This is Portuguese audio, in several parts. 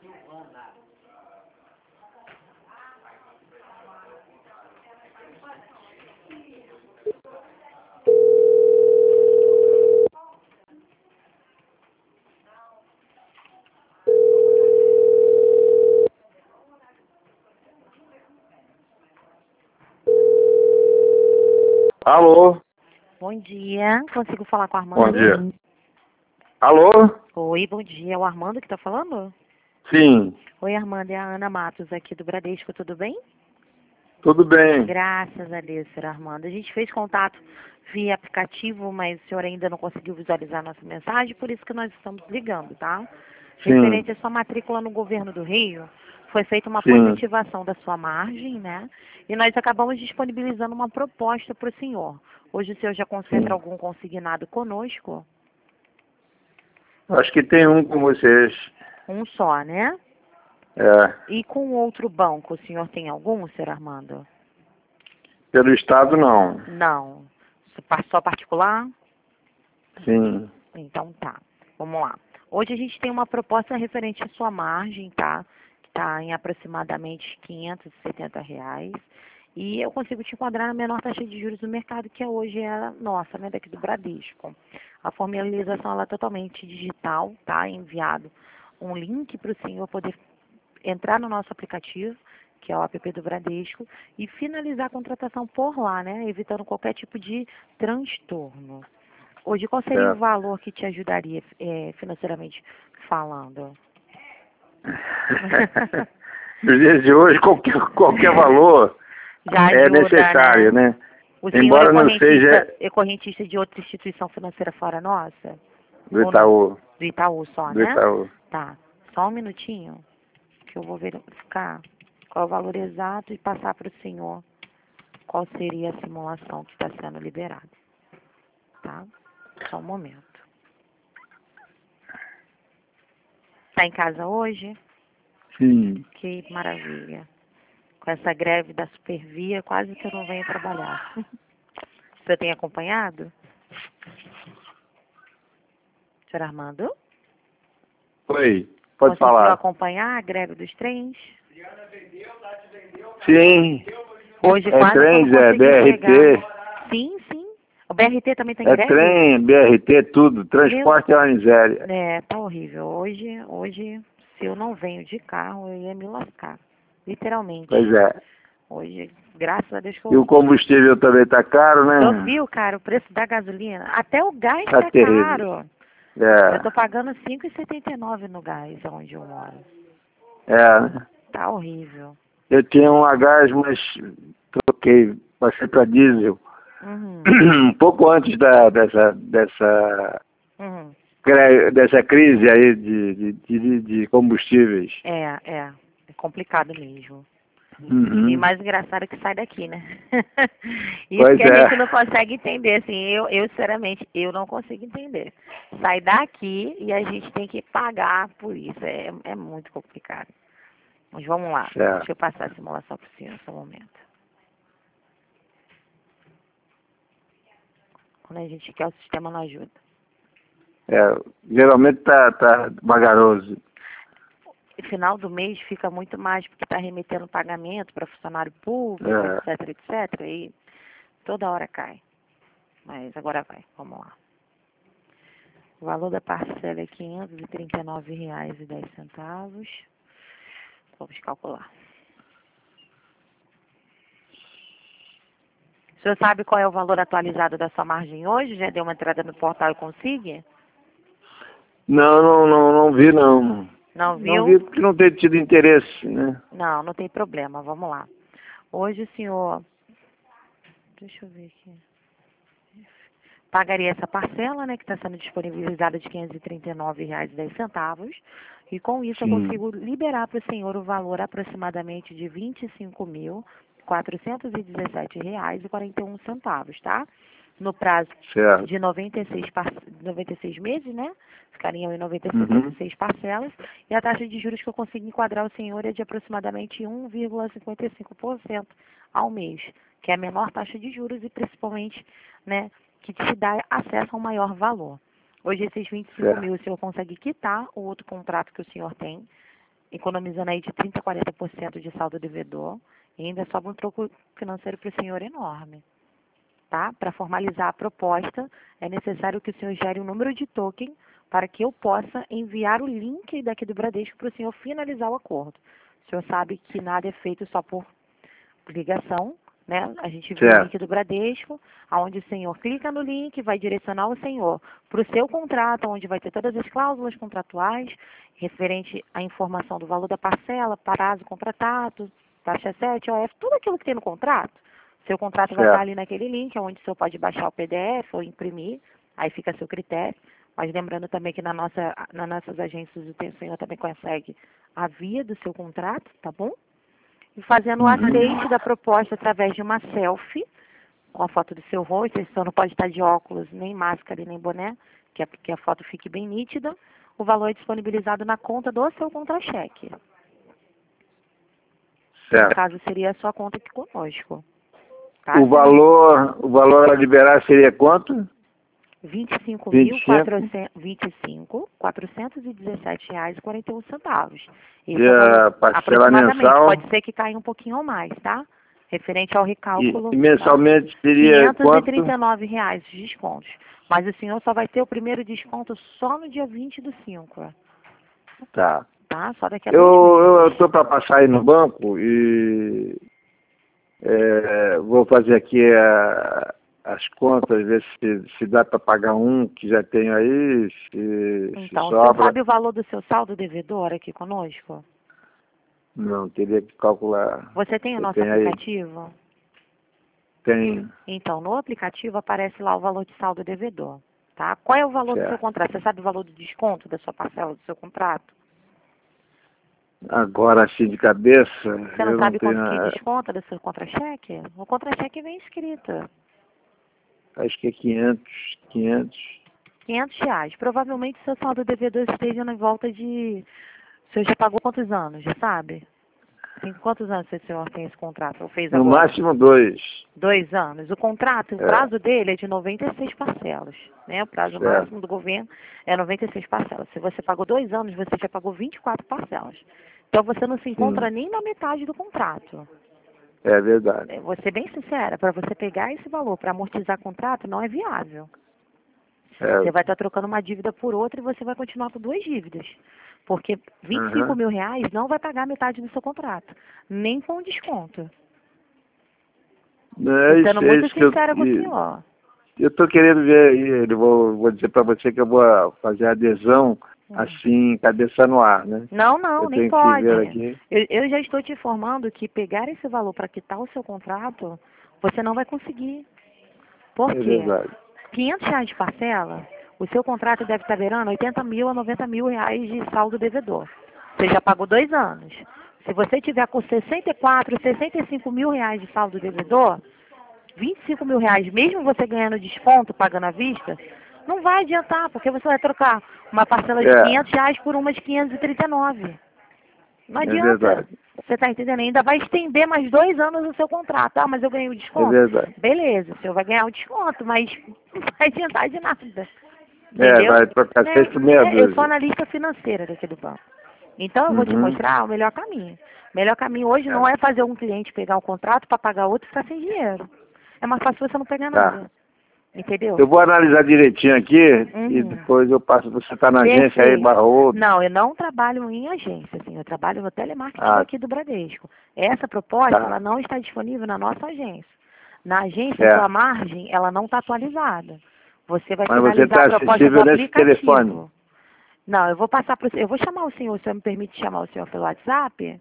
Alô? Bom dia, consigo falar com o Armando? Bom dia. Alô? Oi, bom dia, é o Armando que está falando? Sim, Oi, Armando, é a Ana Matos aqui do Bradesco, tudo bem? tudo bem. Graças a Deus, senhor Armando. A gente fez contato via aplicativo, mas o senhor ainda não conseguiu visualizar a nossa mensagem, por isso que nós estamos ligando, tá? Sim, Referente à sua matrícula no Governo do Rio, foi feita uma sim, positivação da sua margem, né? E nós acabamos disponibilizando uma proposta para o senhor. Hoje o senhor já concentra sim. algum consignado conosco? Acho que tem um com vocês. Um só, né? É, E com outro banco, o senhor tem algum, senhor Armando? pelo Estado não. Não. Só particular? Sim, Então tá. Vamos lá. Hoje a gente tem uma proposta referente à sua margem, tá? Que está em aproximadamente R$ 570. E eu consigo te enquadrar na menor taxa de juros do mercado, que hoje é a nossa, né? Daqui do Bradesco. A formalização ela é totalmente digital, tá? Enviado um link para o senhor poder entrar no nosso aplicativo, que é o app do Bradesco, e finalizar a contratação por lá, né? Evitando qualquer tipo de transtorno. Hoje, qual seria o certo. valor que te ajudaria financeiramente falando? Nos dias de hoje, qualquer valor Já é ajuda, necessário, né? né? O senhor Embora não seja é correntista de outra instituição financeira fora nossa? do Ou não? Itaú, Do Itaú só, do né? Itaú. Tá. Só um minutinho, que eu vou verificar qual é o valor exato e passar para o senhor qual seria a simulação que está sendo liberada. Tá? Só um momento. Está em casa hoje? Sim. Que maravilha. Com essa greve da Supervia, quase que eu não venho trabalhar. Você tem acompanhado? Senhor Armando? Oi, pode Conseguiu falar. acompanhar a greve dos trens? Sim, Hoje é quase que eu não trens, é consegui chegar. BRT, Sim, sim. O BRT também está em é greve? trem, BRT, tudo. Meu, Transporte é uma miséria. tá horrível. Hoje, se eu não venho de carro, eu ia me lascar. Pois Literalmente. é. Hoje, graças a Deus que E o eu... combustível também está caro, Eu né? vi, cara, o preço da gasolina. Até o gás Tá tá terrível. caro. Eu tô É, pagando 5,79 no gás onde eu moro. é. Tá horrível. Eu tinha um a gás, mas troquei, passei para diesel. Uhum, Um pouco antes uhum. dessa crise aí de combustíveis. É complicado mesmo. E Uhum. mais engraçado é que sai daqui, né? Isso Pois que a gente não é. consegue entender, assim, sinceramente, eu não consigo entender. Sai daqui e a gente tem que pagar por isso, é muito complicado. Mas vamos lá, deixa Certo. eu passar a simulação para o senhor, só um momento. Quando a gente quer, o sistema não ajuda. É, geralmente tá vagaroso. No final do mês fica muito mais porque está remetendo pagamento para funcionário público, É, etc, etc, e toda hora cai. Mas agora vai, vamos lá. O valor da parcela é R$ 539,10. Vamos calcular. O senhor sabe qual é o valor atualizado da sua margem hoje? Já deu uma entrada no portal e consiga? não vi não. Não Não viu? vi porque não tem tido interesse, né? Não, não tem problema. Vamos lá. Hoje o senhor... Deixa eu ver aqui. Pagaria essa parcela, né, que está sendo disponibilizada de R$ 539,10. E com isso eu Sim, consigo liberar para o senhor o valor aproximadamente de R$ 25.417,41, tá? No prazo certo. de 96 meses, né? Ficariam em Uhum, 96 parcelas. E a taxa de juros que eu consigo enquadrar o senhor é de aproximadamente 1,55% ao mês, que é a menor taxa de juros e principalmente, né, que te dá acesso a um maior valor. Hoje, esses 25 certo. mil o senhor consegue quitar o outro contrato que o senhor tem, economizando aí de 30% a 40% de saldo devedor, e ainda sobra um troco financeiro para o senhor enorme. Tá? Para formalizar a proposta, é necessário que o senhor gere um número de token para que eu possa enviar o link daqui do Bradesco para o senhor finalizar o acordo. O senhor sabe que nada é feito só por ligação, né? A gente vê o link do Bradesco, onde o senhor clica no link, vai direcionar o senhor para o seu contrato, onde vai ter todas as cláusulas contratuais, referente à informação do valor da parcela, prazo contratado, taxa 7, OF, tudo aquilo que tem no contrato. Seu contrato vai estar ali naquele link, onde o senhor pode baixar o PDF ou imprimir, aí fica a seu critério. Mas lembrando também que nas nossas agências o senhor também consegue a via do seu contrato, tá bom? E fazendo o aceite da proposta através de uma selfie, com a foto do seu rosto, o senhor não pode estar de óculos, nem máscara e nem boné, que é porque a foto fique bem nítida, o valor é disponibilizado na conta do seu contra-cheque. No caso, seria a sua conta aqui conosco. Tá? O valor a liberar seria quanto? R$ 25.417,41. E a parcela mensal? Pode ser que caia um pouquinho ou mais, tá? Referente ao recálculo. E mensalmente seria quanto? R$ 539 de descontos. Mas o senhor só vai ter o primeiro desconto só no dia 20 do 5. Tá. Tá? Só daqui a eu estou para passar aí no banco e vou fazer aqui as contas, ver se dá para pagar um que já tenho aí, então, se sobra. Você sabe o valor do seu saldo devedor aqui conosco? Não, teria que calcular. Você tem o nosso aplicativo? Tenho. Então, no aplicativo aparece lá o valor de saldo devedor, tá? Qual é o valor do seu contrato? Você sabe o valor do desconto da sua parcela do seu contrato? Agora, assim, de cabeça... Você não sabe quanto que desconta do seu contra-cheque? O contra-cheque vem escrito. Acho que é 500. R$ 500. Provavelmente seu saldo devedor esteja na volta de... O senhor já pagou quantos anos, já sabe? Tem quantos anos o senhor tem esse contrato? Ou fez agora? No máximo 2. 2 anos. O contrato, o prazo dele é de 96 parcelas. Né? O prazo máximo do governo é 96 parcelas. Se você pagou 2 anos, você já pagou 24 parcelas. Então você não se encontra nem na metade do contrato. É verdade. Vou ser bem sincera, para você pegar esse valor para amortizar contrato não é viável. Você vai estar trocando uma dívida por outra e você vai continuar com 2 dívidas. Porque R$ 25 mil não vai pagar metade do seu contrato, nem com desconto. Sendo muito sincera com o senhor. Eu estou querendo ver aí, vou dizer para você que eu vou fazer a adesão assim, cabeça no ar, né? Não, nem pode. Eu já estou te informando que pegar esse valor para quitar o seu contrato, você não vai conseguir. Por quê? R$ 500 de parcela, o seu contrato deve estar beirando 80 mil a 90 mil reais de saldo devedor. Você já pagou 2 anos. Se você tiver com 64, 65 mil reais de saldo devedor, 25 mil reais, mesmo você ganhando desconto, pagando à vista, não vai adiantar, porque você vai trocar uma parcela de R$ 500 por uma de 539. Não adianta. Você está entendendo? Ainda vai estender mais 2 anos o seu contrato. Ah, mas eu ganhei o desconto. Beleza, o senhor vai ganhar o desconto, mas não vai adiantar de nada. Entendeu? Vai trocar 6 por meia dúzia. Eu sou analista financeira daqui do banco. Então, eu vou te mostrar o melhor caminho. O melhor caminho hoje não é fazer um cliente pegar um contrato para pagar outro e ficar sem dinheiro. É mais fácil você não pegar nada. Entendeu? Eu vou analisar direitinho aqui e depois eu passo. Você está na agência aí, Barroso? Não, eu não trabalho em agência, assim, eu trabalho no telemarketing aqui do Bradesco. Essa proposta, ela não está disponível na nossa agência. Na agência, a sua margem, ela não está atualizada. Você vai finalizar a proposta do aplicativo. Não, eu vou passar para eu vou chamar o senhor me permite chamar o senhor pelo WhatsApp?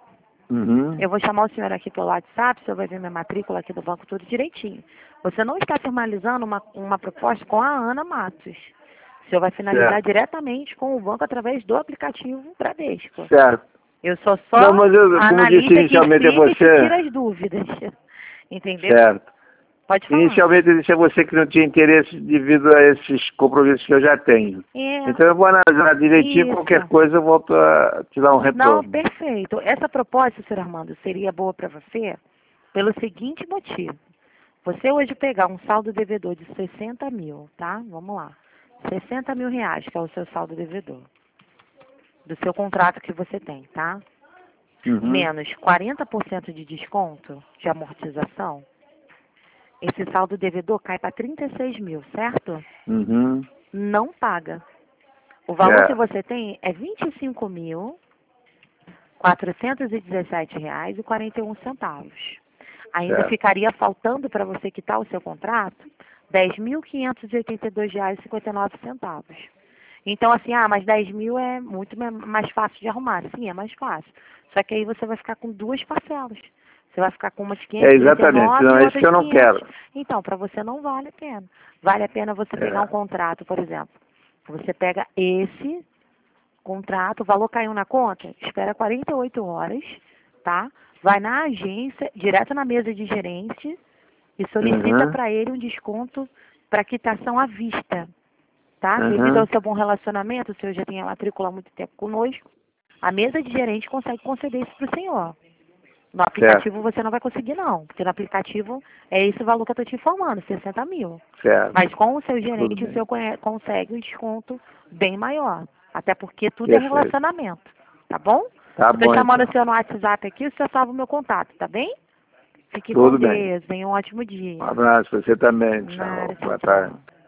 Eu vou chamar o senhor aqui pelo WhatsApp, o senhor vai ver minha matrícula aqui do banco tudo direitinho. Você não está formalizando uma proposta com a Ana Matos. O senhor vai finalizar diretamente com o banco através do aplicativo Bradesco. Certo. Eu sou só como disse inicialmente a você, tira as dúvidas. Entendeu? Certo. Pode falar. Inicialmente eu disse a você que não tinha interesse devido a esses compromissos que eu já tenho. Então eu vou analisar direitinho, qualquer coisa eu volto a te dar um retorno. Não, perfeito. Essa proposta, senhor Armando, seria boa para você pelo seguinte motivo. Você hoje pegar um saldo devedor de 60 mil, tá? Vamos lá. 60 mil reais, que é o seu saldo devedor. do seu contrato que você tem, tá? Menos 40% de desconto de amortização, esse saldo devedor cai para 36 mil, certo? Não paga. O valor que você tem é R$ 25.417,41. Ainda ficaria faltando para você quitar o seu contrato R$ 10.582,59. Então, assim, mas 10 mil é muito mais fácil de arrumar. Sim, é mais fácil. Só que aí você vai ficar com duas parcelas. Você vai ficar com uma de 500 exatamente, não é isso que eu não quero. Então, para você não vale a pena. Vale a pena você pegar um contrato, por exemplo. Você pega esse contrato, o valor caiu na conta, espera 48 horas, tá? Vai na agência, direto na mesa de gerente e solicita para ele um desconto para quitação à vista, tá? Devido ao seu bom relacionamento, o senhor já tem a matrícula há muito tempo conosco, a mesa de gerente consegue conceder isso para o senhor. No aplicativo você não vai conseguir não, porque no aplicativo é esse o valor que eu estou te informando, 60 mil. Mas com o seu gerente o senhor consegue um desconto bem maior, até porque tudo é relacionamento, tá bom? Estou chamando o senhor no WhatsApp aqui, o senhor salva o meu contato, tá bem? Fique com Deus, tenha um ótimo dia. Um abraço, você também. Tchau. Boa tarde.